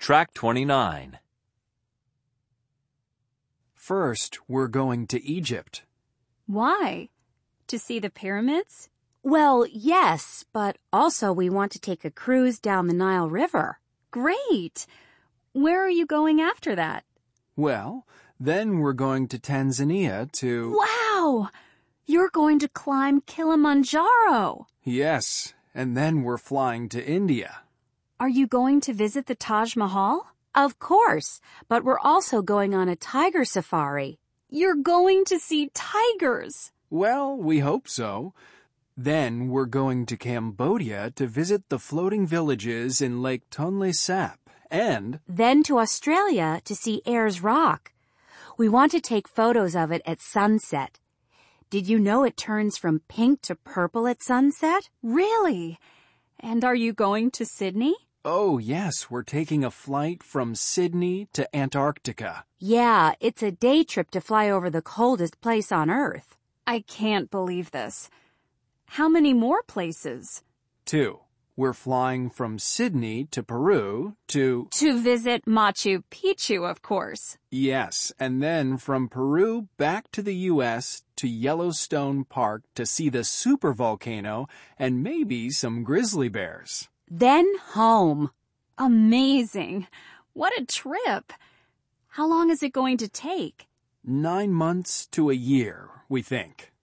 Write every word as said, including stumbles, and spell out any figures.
Track twenty-nine. First, we're going to Egypt. Why? To see the pyramids? Well, yes, but also we want to take a cruise down the Nile River. Great! Where are you going after that? Well, then we're going to Tanzania to... Wow! You're going to climb Kilimanjaro! Yes, and then we're flying to India. Are you going to visit the Taj Mahal? Of course, but we're also going on a tiger safari. You're going to see tigers! Well, we hope so. Then we're going to Cambodia to visit the floating villages in Lake Tonle Sap and... Then to Australia to see Ayers Rock. We want to take photos of it at sunset. Did you know it turns from pink to purple at sunset? Really? And are you going to Sydney? Oh, yes, we're taking a flight from Sydney to Antarctica. Yeah, it's a day trip to fly over the coldest place on Earth. I can't believe this. How many more places? Two. We're flying from Sydney to Peru to... To visit Machu Picchu, of course. Yes, and then from Peru back to the U S to Yellowstone Park to see the supervolcano and maybe some grizzly bears. Then home. Amazing. What a trip. How long is it going to take? Nine months to a year, we think.